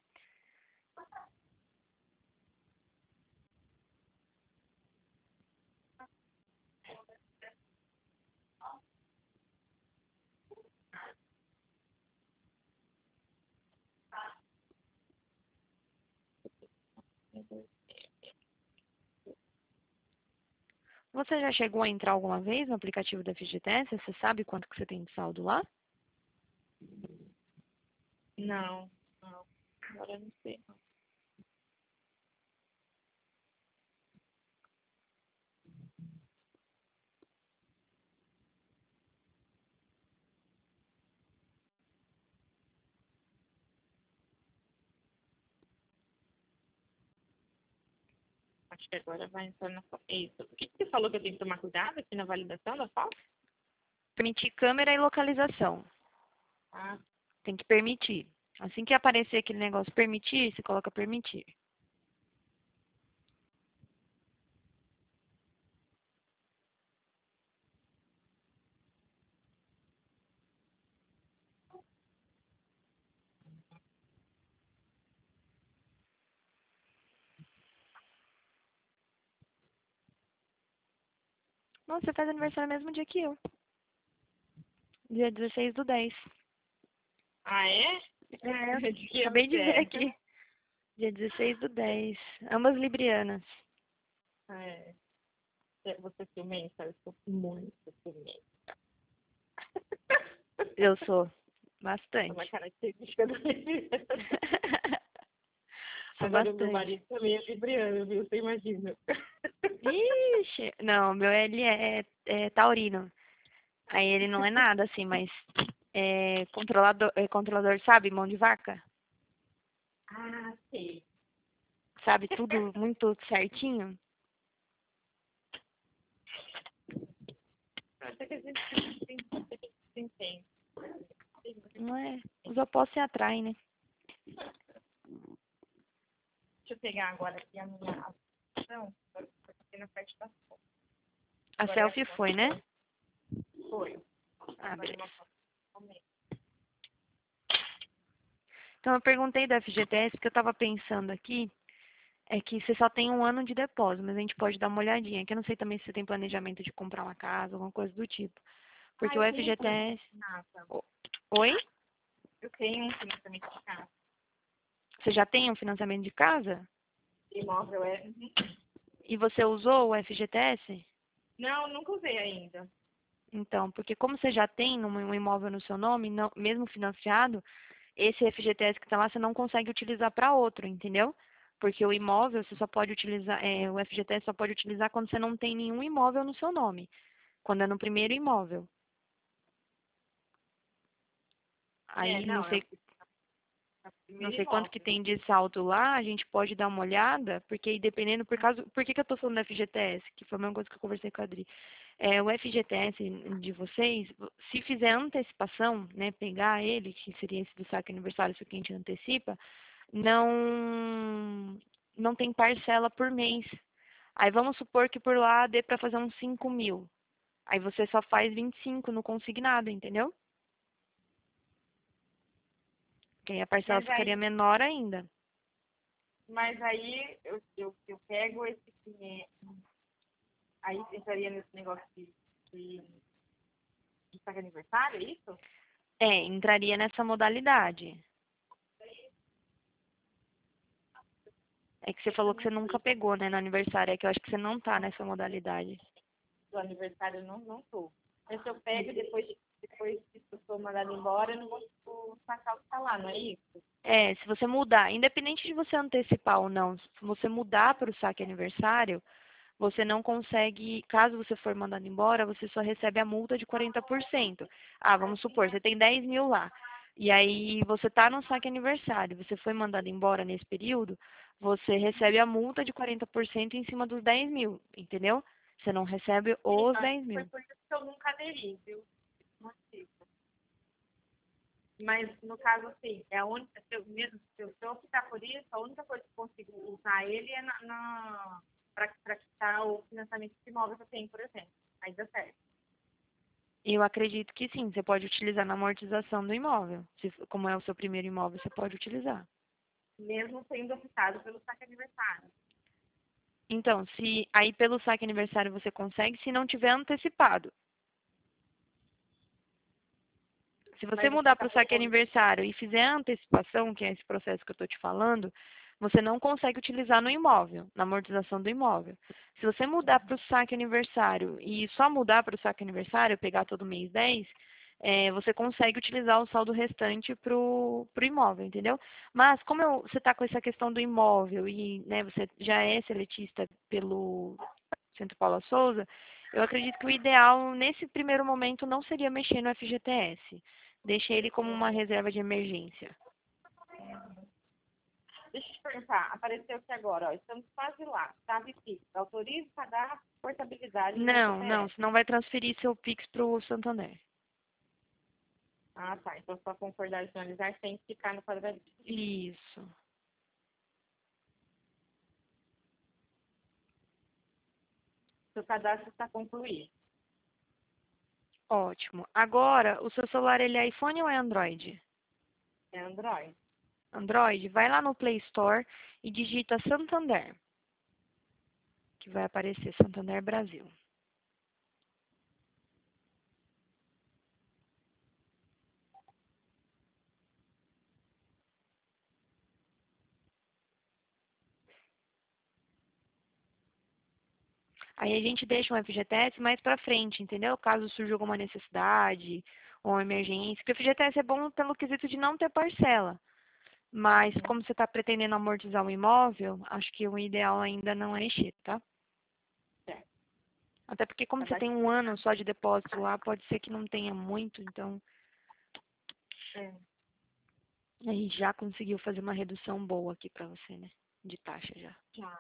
Speaker 2: Você já chegou a entrar alguma vez no aplicativo da F G T S? Você sabe quanto que você tem de saldo lá?
Speaker 1: Não, não. Agora eu não sei. Acho que agora vai entrar na foto. Isso. O que que você falou que eu tenho que tomar cuidado aqui na validação da foto?
Speaker 2: Permitir câmera e localização.
Speaker 1: Ah,
Speaker 2: Tem que permitir. Assim que aparecer aquele negócio permitir, você coloca permitir. Nossa, você faz aniversário no mesmo dia que eu. Dia dezesseis do dez.
Speaker 1: ah é?
Speaker 2: É,
Speaker 1: De que ano
Speaker 2: acabei
Speaker 1: que
Speaker 2: de ver
Speaker 1: é?
Speaker 2: aqui. Dia dezesseis do dez. Ambas librianas.
Speaker 1: É. Você é ciumenta? Eu sou muito ciumenta.
Speaker 2: Eu sou.
Speaker 1: É uma
Speaker 2: Bastante.
Speaker 1: característica da minha.
Speaker 2: Sou
Speaker 1: Agora, o meu
Speaker 2: bastante.
Speaker 1: marido também é libriano, viu? Você imagina.
Speaker 2: Ixi! Não, meu L é, é taurino. Aí ele não é nada, assim, mas é controlador, é controlador, sabe, mão de vaca?
Speaker 1: Ah, sei.
Speaker 2: Sabe, tudo muito certinho.
Speaker 1: Até que a gente tem, tem, tem.
Speaker 2: Não é? Os opostos se atraem, né?
Speaker 1: Deixa eu pegar agora aqui a minha ação. Aqui na parte da foto.
Speaker 2: A
Speaker 1: Agora é
Speaker 2: selfie
Speaker 1: a
Speaker 2: foi, né?
Speaker 1: Foi.
Speaker 2: Ah,
Speaker 1: Agora é
Speaker 2: beleza.
Speaker 1: uma foto. Momento.
Speaker 2: Então, eu perguntei da F G T S, porque eu estava pensando aqui, é que você só tem um ano de depósito, mas a gente pode dar uma olhadinha, que eu não sei também se você tem planejamento de comprar uma casa, alguma coisa do tipo.
Speaker 1: Ah,
Speaker 2: Porque o
Speaker 1: eu tenho um
Speaker 2: F G T S...
Speaker 1: financiamento de casa.
Speaker 2: O- Oi?
Speaker 1: Eu tenho um financiamento de casa.
Speaker 2: Você já tem um financiamento de casa?
Speaker 1: Imóvel é. Uhum.
Speaker 2: E você usou o F G T S?
Speaker 1: Não, nunca usei ainda.
Speaker 2: Então, porque como você já tem um um imóvel no seu nome, não- mesmo financiado, esse F G T S que está lá você não consegue utilizar para outro, entendeu? Porque o imóvel você só pode utilizar, é, o F G T S só pode utilizar quando você não tem nenhum imóvel no seu nome, quando é no primeiro imóvel.
Speaker 1: É,
Speaker 2: Aí não
Speaker 1: não, é o
Speaker 2: sei, não
Speaker 1: primeiro
Speaker 2: sei quanto que
Speaker 1: imóvel.
Speaker 2: tem de saldo lá, a gente pode dar uma olhada, porque aí dependendo, por causa, por que que eu estou falando do F G T S? Que foi a mesma coisa que eu conversei com a Adri. É, o F G T S de vocês, se fizer antecipação, né, pegar ele, que seria esse do saque aniversário, isso que a gente antecipa, não, não tem parcela por mês. Aí vamos supor que por lá dê para fazer uns cinco mil. Aí você só faz vinte e cinco no consignado, entendeu? Que aí a parcela
Speaker 1: Mas
Speaker 2: ficaria
Speaker 1: aí,
Speaker 2: menor ainda.
Speaker 1: mas aí eu, eu, eu pego esse dinheiro. Aí entraria nesse negócio de, de, de saque aniversário, é isso?
Speaker 2: É, entraria nessa modalidade. É que você falou que você nunca pegou, né, no aniversário. É que eu acho que você não tá nessa modalidade.
Speaker 1: Do aniversário eu não, não tô. Mas se eu pego e depois, depois que eu sou mandada embora, eu não vou vou sacar o que tá lá, não é isso?
Speaker 2: É, se você mudar, independente de você antecipar ou não, se você mudar para o saque aniversário, você não consegue, caso você for mandado embora, você só recebe a multa de quarenta por cento. Ah, vamos supor, você tem dez mil lá. E aí você está no saque aniversário, você foi mandado embora nesse período, você recebe a multa de quarenta por cento em cima dos dez mil, entendeu? Você não recebe os
Speaker 1: Acho
Speaker 2: dez
Speaker 1: que foi
Speaker 2: mil.
Speaker 1: por isso que eu nunca aderi, viu? Motivo. Mas no caso, assim, é a única, se eu, mesmo se eu, se eu optar por isso, a única coisa que eu consigo usar ele é na, na, para quitar o financiamento de imóvel que eu tenho, por exemplo. Aí dá certo.
Speaker 2: Eu acredito que sim, você pode utilizar na amortização do imóvel. Se, como é o seu primeiro imóvel, você pode utilizar.
Speaker 1: Mesmo sendo optado pelo saque aniversário.
Speaker 2: Então, se aí pelo saque aniversário você consegue, se não tiver antecipado. Se você
Speaker 1: Mas você
Speaker 2: mudar
Speaker 1: está
Speaker 2: para o saque
Speaker 1: propondo.
Speaker 2: aniversário e fizer a antecipação, que é esse processo que eu estou te falando, você não consegue utilizar no imóvel, na amortização do imóvel. Se você mudar para o saque aniversário e só mudar para o saque aniversário, pegar todo mês dez, é, você consegue utilizar o saldo restante para o imóvel, entendeu? Mas como eu- você está com essa questão do imóvel e né, você já é seletista pelo Centro Paula Souza, eu acredito que o ideal nesse primeiro momento não seria mexer no F G T S. Deixe ele como uma reserva de emergência.
Speaker 1: Deixa eu te perguntar, apareceu aqui agora, ó, estamos quase lá. Chave Pix, autoriza, cadastro, portabilidade do
Speaker 2: Não, não,
Speaker 1: C P F.
Speaker 2: senão vai transferir seu Pix para o Santander.
Speaker 1: Ah, tá. Então só concordar e finalizar sem ficar no quadradinho.
Speaker 2: Isso.
Speaker 1: Seu cadastro está concluído.
Speaker 2: Ótimo. Agora, o seu celular ele é iPhone ou é Android?
Speaker 1: É Android.
Speaker 2: Android, vai lá no Play Store e digita Santander, que vai aparecer Santander Brasil. Aí a gente deixa um F G T S mais para frente, entendeu? Caso surja alguma necessidade ou uma emergência. Porque o F G T S é bom pelo quesito de não ter parcela. Mas como você está pretendendo amortizar o imóvel, acho que o ideal ainda não é encher, tá?
Speaker 1: Certo.
Speaker 2: Até porque como
Speaker 1: Tá
Speaker 2: você tem um ano só de depósito lá, pode ser que não tenha muito, então
Speaker 1: É.
Speaker 2: aí já conseguiu fazer uma redução boa aqui pra você, né? De taxa já.
Speaker 1: Já.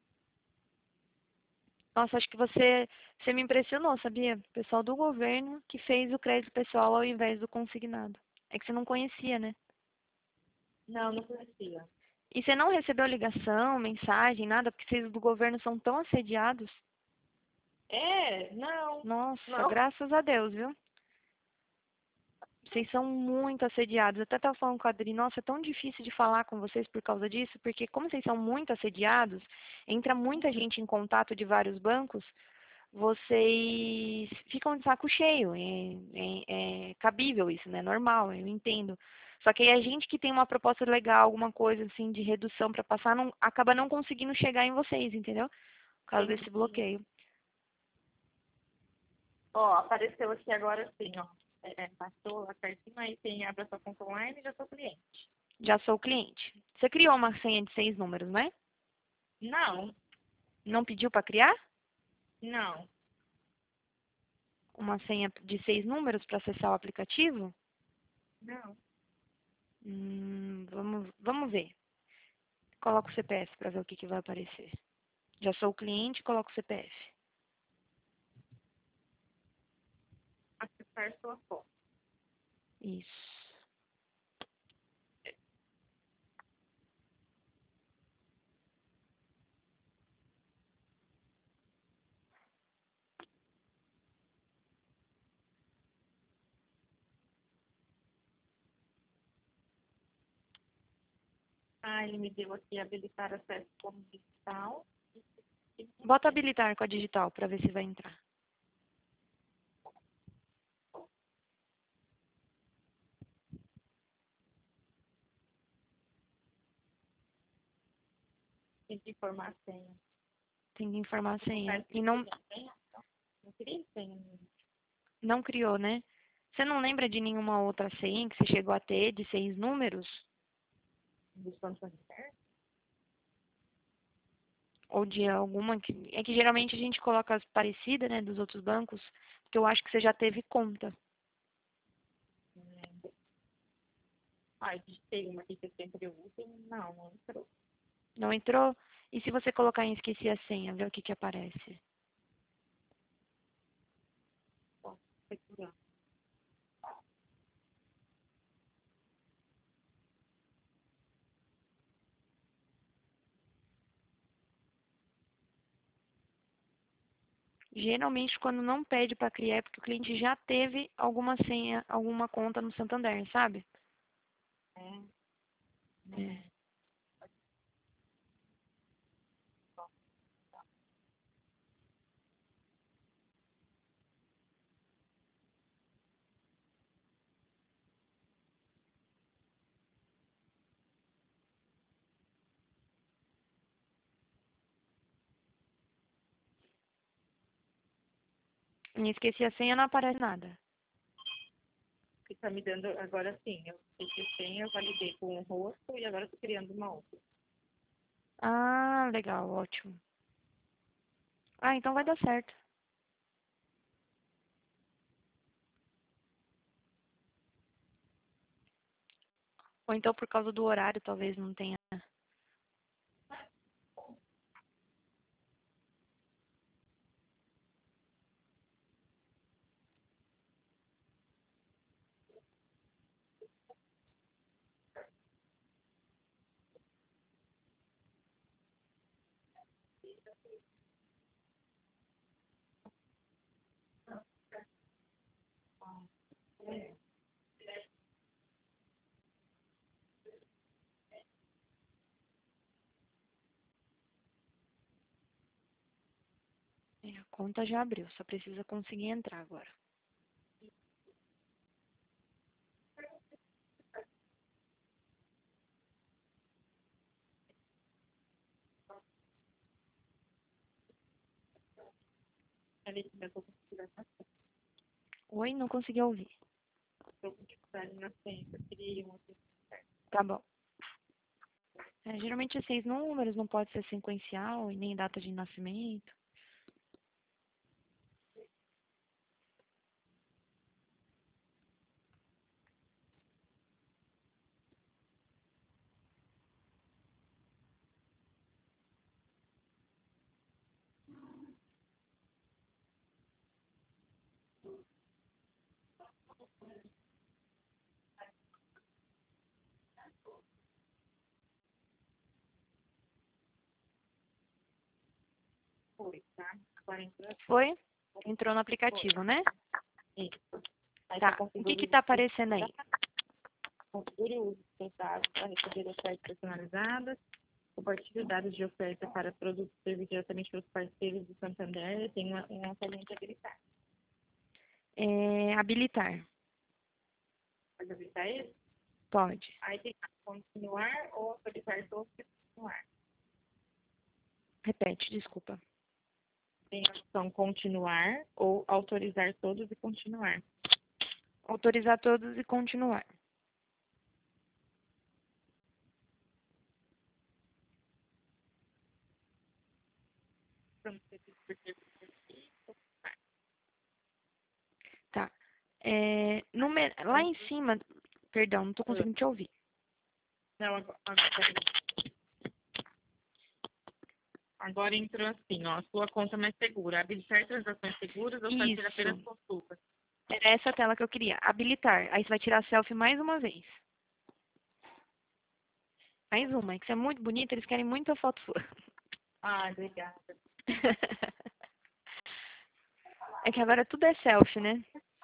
Speaker 2: Nossa, acho que você, você me impressionou, sabia? O pessoal do governo que fez o crédito pessoal ao invés do consignado. É que você não conhecia, né?
Speaker 1: Não, não conhecia.
Speaker 2: E você não recebeu ligação, mensagem, nada, porque vocês do governo são tão assediados.
Speaker 1: É, não,
Speaker 2: Nossa,
Speaker 1: não.
Speaker 2: graças a Deus, viu? Vocês são muito assediados. Eu até estava falando com a Adri, nossa, é tão difícil de falar com vocês por causa disso, porque como vocês são muito assediados, entra muita gente em contato de vários bancos, vocês ficam de saco cheio. É, é, é cabível isso, né? Normal, eu entendo. Só que aí a gente que tem uma proposta legal, alguma coisa assim de redução para passar, não, acaba não conseguindo chegar em vocês, entendeu? Por causa desse
Speaker 1: Entendi.
Speaker 2: bloqueio.
Speaker 1: Ó, apareceu aqui agora sim, ó. É, é, passou a cartinha, aí tem abre a sua conta online e já sou cliente.
Speaker 2: Já sou cliente. Você criou uma senha de seis números, né?
Speaker 1: Não,
Speaker 2: Não pediu para criar?
Speaker 1: não,
Speaker 2: Uma senha de seis números para acessar o aplicativo?
Speaker 1: não.
Speaker 2: Hum, vamos, vamos ver. Coloca o C P F para ver o que, que vai aparecer. Já sou cliente, coloca o C P F.
Speaker 1: Acessar sua conta.
Speaker 2: Isso.
Speaker 1: Ah, ele me deu aqui habilitar acesso como digital.
Speaker 2: Bota habilitar com a digital para ver se vai entrar.
Speaker 1: Tem que informar a senha.
Speaker 2: Tem que informar a senha.
Speaker 1: Parece
Speaker 2: E
Speaker 1: que
Speaker 2: não,
Speaker 1: queria senha? Não, não queria senha.
Speaker 2: não criou, né? Você não lembra de nenhuma outra senha que você chegou a ter de seis números?
Speaker 1: Dos bancos Santander?
Speaker 2: Ou de alguma que. É que geralmente a gente coloca as parecidas, né, dos outros bancos, porque eu acho que você já teve conta.
Speaker 1: Não lembro. Ah, eu digitei uma aqui que eu sempre uso e não, não entrou.
Speaker 2: Não entrou? E se você colocar em esqueci a senha, ver o que que aparece?
Speaker 1: Bom, procurando.
Speaker 2: Geralmente, quando não pede para criar, é porque o cliente já teve alguma senha, alguma conta no Santander, sabe?
Speaker 1: É,
Speaker 2: É. Em esqueci a senha, não aparece nada.
Speaker 1: que tá me dando agora sim. Eu fiz a senha, eu validei com o rosto e agora estou criando uma outra.
Speaker 2: Ah, legal, ótimo. Ah, então vai dar certo. Ou então por causa do horário, talvez não tenha. É, a conta já abriu, só precisa conseguir entrar agora.
Speaker 1: Peraí que eu tô com dificuldade na senha.
Speaker 2: Oi, não consegui ouvir.
Speaker 1: Tô com dificuldade na senha. Eu queria uma senha.
Speaker 2: Tá bom. É, geralmente é seis números, não pode ser sequencial e nem data de nascimento.
Speaker 1: Foi, tá? Agora entrou aqui.
Speaker 2: Foi? Entrou no aplicativo, né?
Speaker 1: Isso. Aí
Speaker 2: Tá.
Speaker 1: você
Speaker 2: O
Speaker 1: configura
Speaker 2: que que
Speaker 1: os
Speaker 2: tá aparecendo aí?
Speaker 1: configure os seus dados para receber ofertas personalizadas, compartilhe dados de oferta para produtos e serviços diretamente pelos parceiros do Santander, tem uma, uma telinha de habilitar.
Speaker 2: É, habilitar.
Speaker 1: Pode habilitar isso?
Speaker 2: Pode.
Speaker 1: Aí tem continuar ou autorizar todos e continuar.
Speaker 2: Repete, desculpa.
Speaker 1: Tem a opção continuar ou autorizar todos e continuar.
Speaker 2: Autorizar todos e continuar. Tá. É, no me- lá em cima, perdão, não tô conseguindo te ouvir.
Speaker 1: Não, agora, agora, agora entrou assim, ó, sua conta mais segura. Habilitar transações seguras ou fazer
Speaker 2: Isso.
Speaker 1: apenas consultas?
Speaker 2: Era essa tela que eu queria. Habilitar. Aí você vai tirar a selfie mais uma vez. Mais uma. É que você é muito bonita, eles querem muito a foto sua.
Speaker 1: Ah, obrigada.
Speaker 2: É que agora tudo é selfie, né?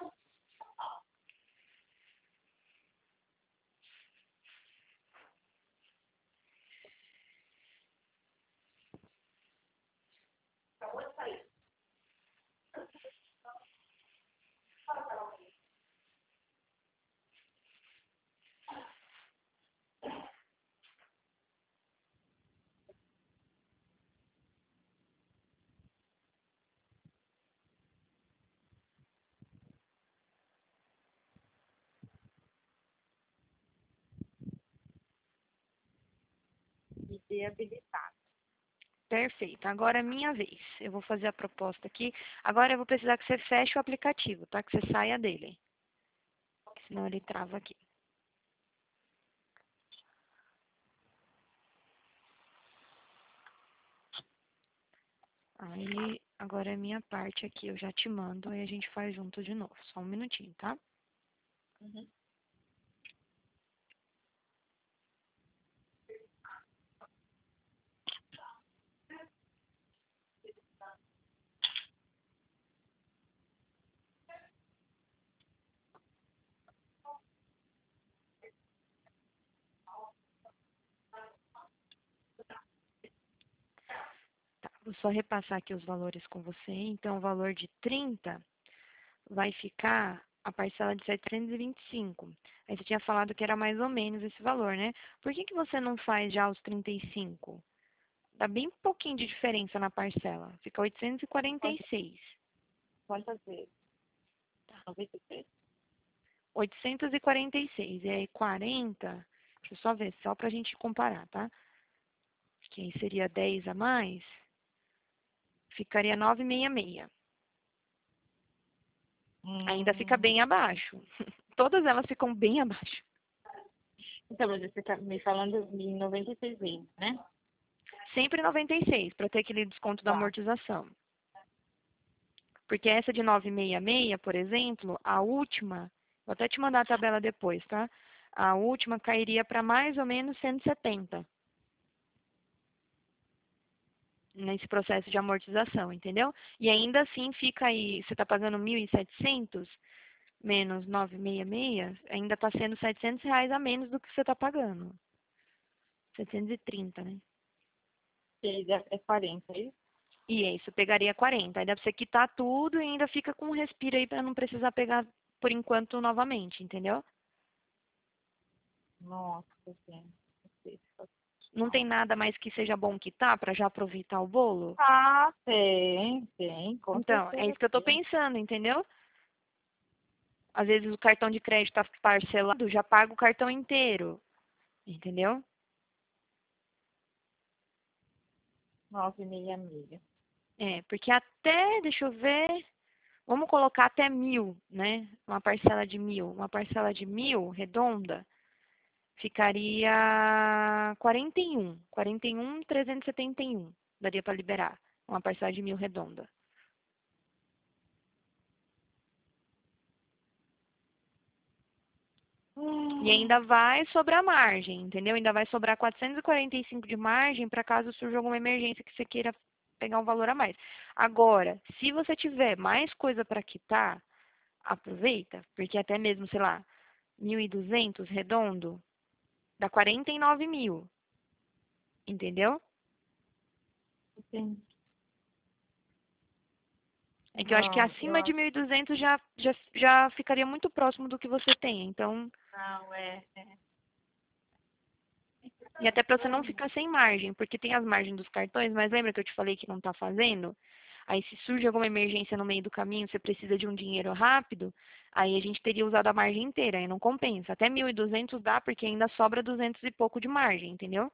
Speaker 1: E de habilitar.
Speaker 2: Perfeito. Agora é minha vez. Eu vou fazer a proposta aqui. Agora eu vou precisar que você feche o aplicativo, tá? Que você saia dele. Senão ele trava aqui. Aí, agora é minha parte aqui. Eu já te mando, aí a gente faz junto de novo. Só um minutinho, tá?
Speaker 1: Uhum.
Speaker 2: Tá, vou só repassar aqui os valores com você. Então, o valor de trinta vai ficar a parcela de setecentos e vinte e cinco. Aí você tinha falado que era mais ou menos esse valor, né? Por que que você não faz já os trinta e cinco? Dá bem pouquinho de diferença na parcela. Fica oitocentos e quarenta e seis.
Speaker 1: Quantas vezes? noventa e três?
Speaker 2: oitocentos e quarenta e seis. E aí quarenta, deixa eu só ver, só pra gente comparar, tá? Que aí seria dez a mais, ficaria novecentos e sessenta e seis. Ainda fica
Speaker 1: Hum.
Speaker 2: bem abaixo. Todas elas ficam bem abaixo.
Speaker 1: Então, mas você está me falando em noventa e seis vezes, né?
Speaker 2: Sempre noventa e seis, para ter aquele desconto da
Speaker 1: Tá.
Speaker 2: amortização. Porque essa de novecentos e sessenta e seis, por exemplo, a última, vou até te mandar a tabela depois, tá? A última cairia para mais ou menos cento e setenta. Nesse processo de amortização, entendeu? E ainda assim fica aí, você está pagando mil e setecentos menos novecentos e sessenta e seis, ainda está sendo setecentos reais a menos do que você está pagando. setecentos e trinta, né?
Speaker 1: Seis é é quarenta, é isso?
Speaker 2: E é isso, pegaria quarenta. Aí dá pra você quitar tudo e ainda fica com um respiro aí para não precisar pegar por enquanto novamente, entendeu?
Speaker 1: Nossa, gente.
Speaker 2: Não tem nada mais que seja bom quitar para já aproveitar o bolo?
Speaker 1: Ah, tem, tem, com
Speaker 2: Então, é
Speaker 1: certeza
Speaker 2: isso que eu tô
Speaker 1: tem.
Speaker 2: pensando, entendeu? Às vezes o cartão de crédito tá parcelado, já paga o cartão inteiro, entendeu?
Speaker 1: Nove e meia milha.
Speaker 2: É, porque até, deixa eu ver, vamos colocar até mil, né? Uma parcela de mil. Uma parcela de mil, redonda, ficaria quarenta e um. quarenta e um mil trezentos e setenta e um. Daria para liberar uma parcela de mil redonda. E ainda vai sobrar margem, entendeu? Ainda vai sobrar quatrocentos e quarenta e cinco de margem para caso surja alguma emergência que você queira pegar um valor a mais. Agora, se você tiver mais coisa para quitar, aproveita, porque até mesmo, sei lá, mil e duzentos redondo, dá quarenta e nove mil, entendeu?
Speaker 1: Entendi.
Speaker 2: É que eu acho que
Speaker 1: Não, eu
Speaker 2: acima de
Speaker 1: acho
Speaker 2: mil e duzentos já, já, já ficaria muito próximo do que você tem. Então,
Speaker 1: que não, é, é.
Speaker 2: e até para você não ficar sem margem, porque tem as margens dos cartões, mas lembra que eu te falei que não está fazendo? Aí se surge alguma emergência no meio do caminho, você precisa de um dinheiro rápido, aí a gente teria usado a margem inteira, aí não compensa. Até mil e duzentos dá, porque ainda sobra duzentos e pouco de margem, entendeu?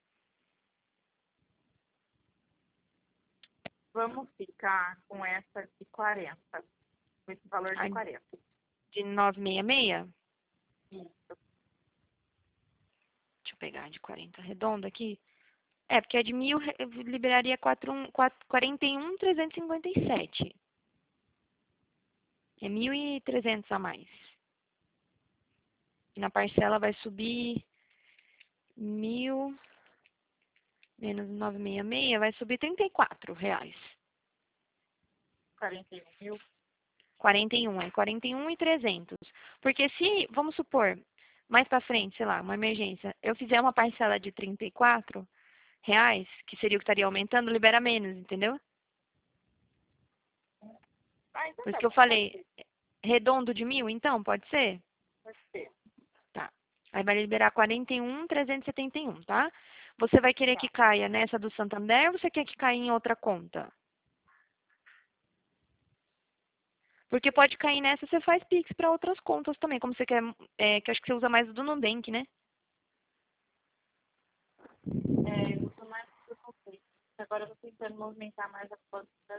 Speaker 1: Vamos ficar com essa de quarenta, com esse valor
Speaker 2: A
Speaker 1: de quarenta.
Speaker 2: de novecentos e sessenta e seis,
Speaker 1: Isso.
Speaker 2: deixa eu pegar a de quarenta redonda aqui. É, porque a de mil re- liberaria quatro um quatro- quarenta e um mil trezentos e cinquenta e sete. É mil e trezentos a mais. E na parcela vai subir mil menos novecentos e sessenta e seis, vai subir trinta e quatro reais.
Speaker 1: quarenta e um mil.
Speaker 2: quarenta e um, é quarenta e um e trezentos. Porque se, vamos supor, mais para frente, sei lá, uma emergência, eu fizer uma parcela de trinta e quatro reais, que seria o que estaria aumentando, libera menos, entendeu?
Speaker 1: Ah, então
Speaker 2: Por isso
Speaker 1: tá
Speaker 2: que eu
Speaker 1: bom, pode
Speaker 2: falei,
Speaker 1: ser,
Speaker 2: redondo de mil, então, pode ser?
Speaker 1: pode ser.
Speaker 2: Tá. Aí vai liberar quarenta e um mil trezentos e setenta e um, tá? Você vai querer que
Speaker 1: Tá.
Speaker 2: caia nessa do Santander ou você quer que caia em outra conta? Porque pode cair nessa, você faz Pix para outras contas também, como você quer, é, que eu acho que você usa mais o do Nubank, né?
Speaker 1: É, eu sou mais do conceito. Agora eu tô tentando movimentar mais a conta das.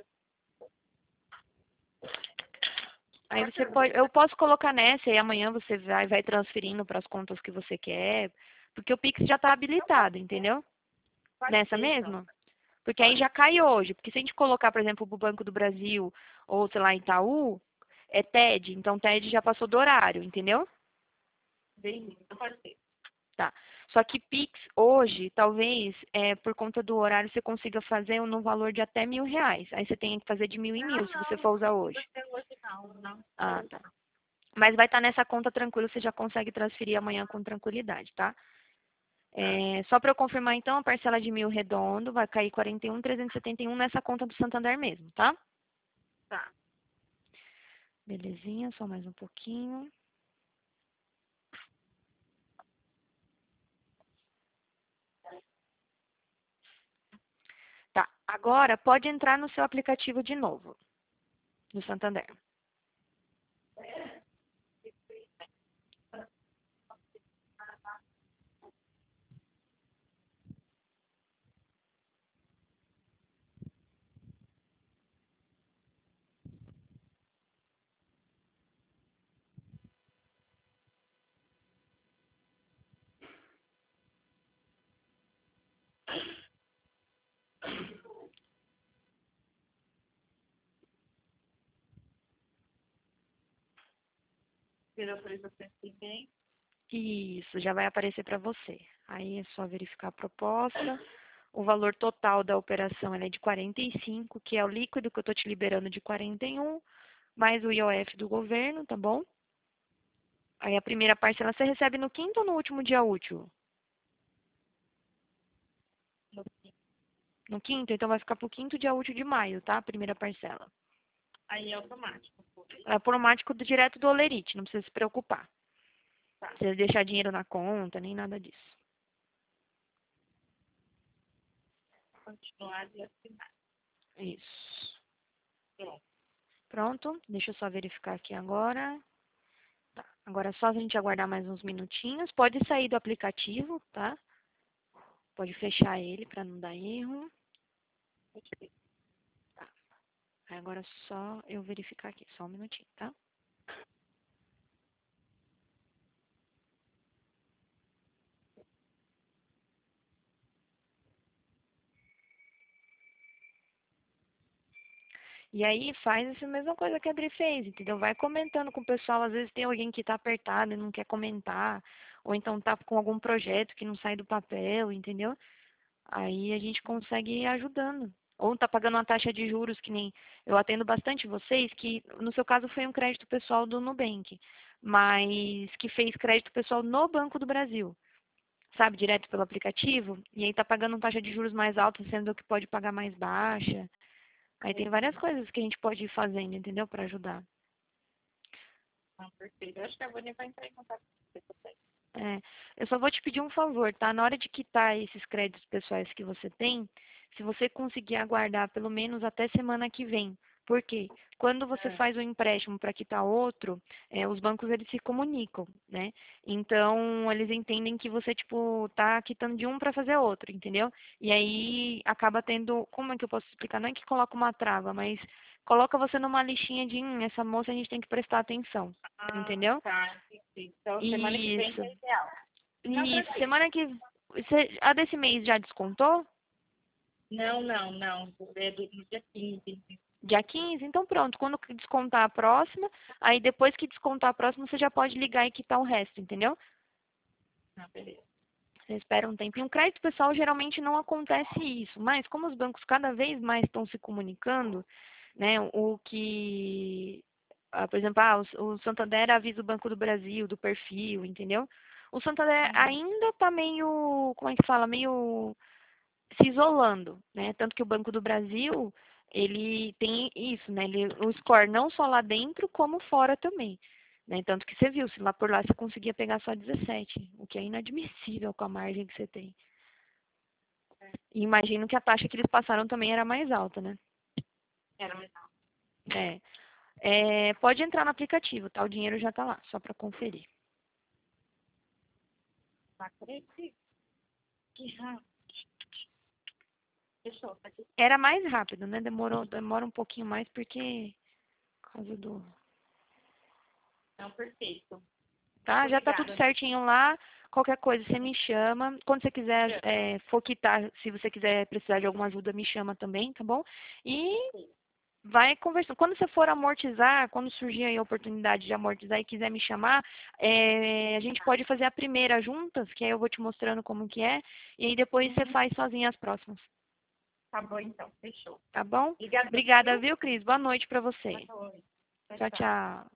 Speaker 2: Aí você pode, eu posso colocar nessa e amanhã você vai, vai transferindo para as contas que você quer, porque o Pix já está habilitado, entendeu?
Speaker 1: Pode
Speaker 2: Nessa
Speaker 1: ser, então.
Speaker 2: mesmo? Porque aí
Speaker 1: Pode.
Speaker 2: já cai hoje. Porque se a gente colocar, por exemplo, o Banco do Brasil ou, sei lá, Itaú, é T E D, então T E D já passou do horário, entendeu?
Speaker 1: Bem, então pode ser.
Speaker 2: Tá. Só que Pix hoje, talvez, é, por conta do horário, você consiga fazer no valor de até mil reais. Aí você tem que fazer de mil em
Speaker 1: Não,
Speaker 2: mil, se
Speaker 1: não,
Speaker 2: você
Speaker 1: não
Speaker 2: for usar hoje.
Speaker 1: precisa ser hoje não. Não precisa
Speaker 2: Ah,
Speaker 1: hoje
Speaker 2: tá.
Speaker 1: não.
Speaker 2: Mas vai estar nessa conta tranquilo, você já consegue transferir amanhã com tranquilidade, tá?
Speaker 1: Tá,
Speaker 2: É, só para eu confirmar, então, a parcela de mil redondo vai cair quarenta e um mil trezentos e setenta e um nessa conta do Santander mesmo, tá?
Speaker 1: tá.
Speaker 2: Belezinha, só mais um pouquinho. Tá, agora pode entrar no seu aplicativo de novo, do Santander.
Speaker 1: Virou autorização também.
Speaker 2: Isso, já vai aparecer para você. Aí é só verificar a proposta. O valor total da operação ela é de quarenta e cinco, que é o líquido que eu estou te liberando de quarenta e um, mais o I O F do governo, tá bom? Aí a primeira parcela você recebe no quinto ou no último dia útil? No quinto, então vai ficar para o quinto dia útil de maio, tá? A primeira parcela.
Speaker 1: Aí é automático.
Speaker 2: É automático do, direto do Olerite, não precisa se preocupar.
Speaker 1: Tá.
Speaker 2: Não precisa deixar dinheiro na conta, nem nada disso.
Speaker 1: Continuar de assinar.
Speaker 2: Isso.
Speaker 1: Pronto.
Speaker 2: Pronto, deixa eu só verificar aqui agora. Tá. Agora é só a gente aguardar mais uns minutinhos. Pode sair do aplicativo, tá? Pode fechar ele para não dar erro. Tá. Aí agora é só eu verificar aqui, só um minutinho, tá? E aí faz essa mesma coisa que a Adri fez, entendeu? Vai comentando com o pessoal. Às vezes tem alguém que tá apertado e não quer comentar. Ou então tá com algum projeto que não sai do papel, entendeu? Aí a gente consegue ir ajudando. Ou está pagando uma taxa de juros que nem eu atendo bastante vocês, que no seu caso foi um crédito pessoal do Nubank, mas que fez crédito pessoal no Banco do Brasil, sabe, direto pelo aplicativo, e aí está pagando uma taxa de juros mais alta, sendo que pode pagar mais baixa. Aí tem várias coisas que a gente pode ir fazendo, entendeu, para ajudar.
Speaker 1: Ah, perfeito. Eu acho que a Vânia vai entrar em contato com você.
Speaker 2: É, eu só vou te pedir um favor, tá? Na hora de quitar esses créditos pessoais que você tem, se você conseguir aguardar pelo menos até semana que vem. Por quê? Quando você
Speaker 1: É.
Speaker 2: faz um empréstimo para quitar outro, é, os bancos eles se comunicam, né? Então, eles entendem que você, tipo, tá quitando de um para fazer outro, entendeu? E aí acaba tendo, como é que eu posso explicar? Não é que coloca uma trava, mas coloca você numa listinha de, hum, essa moça a gente tem que prestar atenção,
Speaker 1: Ah,
Speaker 2: entendeu?
Speaker 1: tá. Entendi. Então, semana que vem
Speaker 2: Isso.
Speaker 1: é ideal. Não,
Speaker 2: Isso,
Speaker 1: perfeito.
Speaker 2: semana que. Você, a desse mês já descontou?
Speaker 1: Não, não, não. É do no dia quinze.
Speaker 2: Dia quinze? Então pronto, quando descontar a próxima, aí depois que descontar a próxima, você já pode ligar e quitar o resto, entendeu?
Speaker 1: Ah, beleza.
Speaker 2: Você espera um tempinho. O crédito pessoal geralmente não acontece isso, mas como os bancos cada vez mais estão se comunicando, né, o que, ah, por exemplo, ah, o, o Santander avisa o Banco do Brasil do perfil, entendeu? O Santander
Speaker 1: Uhum.
Speaker 2: ainda está meio, como é que fala, meio se isolando, né? Tanto que o Banco do Brasil, ele tem isso, né? Ele, o score não só lá dentro, como fora também. Né? Tanto que você viu, se lá por lá você conseguia pegar só dezessete, o que é inadmissível com a margem que você tem. E imagino que a taxa que eles passaram também era mais alta, né?
Speaker 1: Era melhor.
Speaker 2: É. É, pode entrar no aplicativo, tá? O dinheiro já tá lá, só para conferir.
Speaker 1: Não acredito. Que rápido. Fechou, tá aqui.
Speaker 2: Era mais rápido, né? Demorou, demora um pouquinho mais porque por causa do.
Speaker 1: Não, perfeito.
Speaker 2: Tá?
Speaker 1: Muito
Speaker 2: Já tá tudo
Speaker 1: obrigada.
Speaker 2: certinho lá. Qualquer coisa você me chama. Quando você quiser é, for quitar, se você quiser precisar de alguma ajuda, me chama também, tá bom? E vai conversando. Quando você for amortizar, quando surgir aí a oportunidade de amortizar e quiser me chamar, é, a gente pode fazer a primeira juntas, que aí eu vou te mostrando como que é, e aí depois você
Speaker 1: Uhum.
Speaker 2: faz sozinha as próximas.
Speaker 1: Tá bom, então. Fechou.
Speaker 2: Tá bom?
Speaker 1: Obrigada,
Speaker 2: Obrigada,
Speaker 1: viu?
Speaker 2: viu, Cris? Boa noite pra você.
Speaker 1: Boa noite.
Speaker 2: Tchau,
Speaker 1: Tchau.
Speaker 2: tchau.